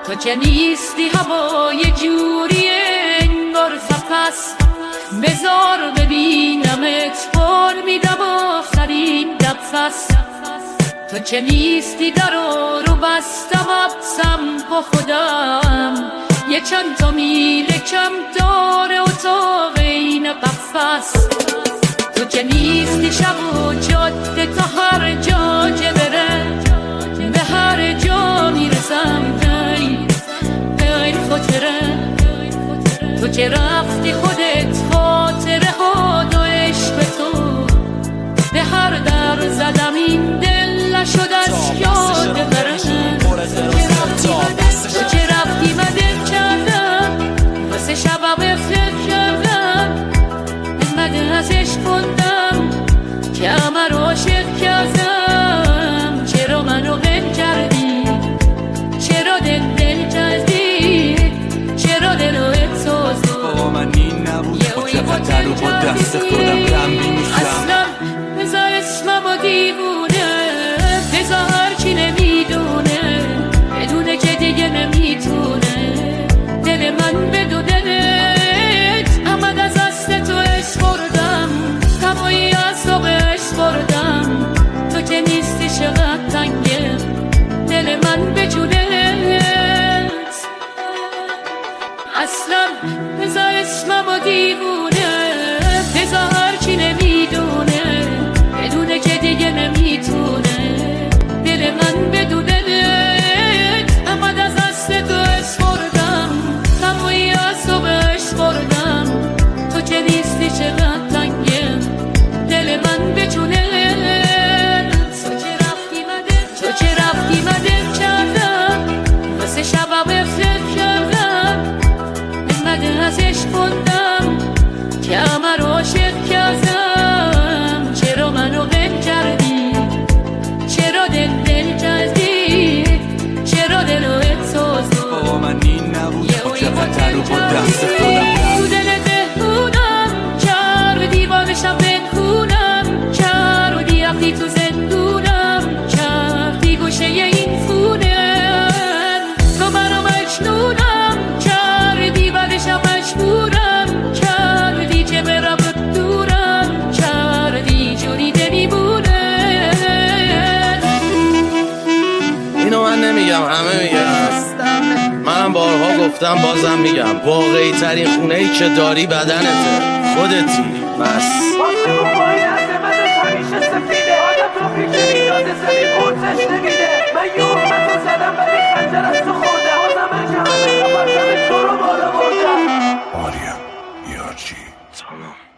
تو که نیستی هوای جوری انگار سپس بذار ببینمت پر میدم آخرین نفس تو که نیستی درو رو بستم ابسم با خودم یه چند تا میل کم داره اتاق این قفس تو که نیستی شب و جاده تا هر جا که بره به هر جا میرسم غیر خاطره تو که رفتی خودت خاطره ها و عشق تو به هر در زدم این دل نشد از یاد بره تو که رفتی و دل کردم واسه شبم فکر کردم انقدر ازش خوندم که همه رو عاشق کردم چرا منو غم کردی چرا دل کردی چرا دلو احساس با من این نبود با چقدر رو با دست خودم رمی میشم اصلا بذار اسمم و دیوونه بذار هرچی نمیدونه بدونه که دیگه نمیتونه دل من بدو دلت امد از دست تو عشق بردم هوایی از تو عشق بردم تو که نیستی چقدر تنگه دل من به جونت اصلا بذار اسمم و دیوونه بذار هرچی نمیدونه بدونه که دیگه نمیتونه دل من بدو دلت امد از دست تو عشق بردم تمایی از تو عشق بردم تو که نیستی چقدر تنگه دل من به جونت تو که رفتی من دل کردم واسه شبم فکر کردم انقدر ازش خوندم که همه رو عاشق کردم چرا منو غم کردی چرا دل کردی چرا دلو احساس با من این نبود با چقدر رو با دست خودم تو دل دهونم کردی با بشم بنخونم کردی وقتی تو زندونم کردی گوشه این خونه تو منو مجنونم کردی بعدشم مجبورم کردی که برم دورم کردی جوری نمیمونه اینو من نمیگم همه میگم منم بارها گفتم بازم میگم واقعی ترین خونه ای که داری بدنته خودتی بس همیشه سفیده آدم تو فکر میدازه سمی پرسش نمیده من یه حکمت رو زدم ولی خنجر از تو خورده بازم من که همه خبرشم تو رو بالا بردم آریا یارچی تمام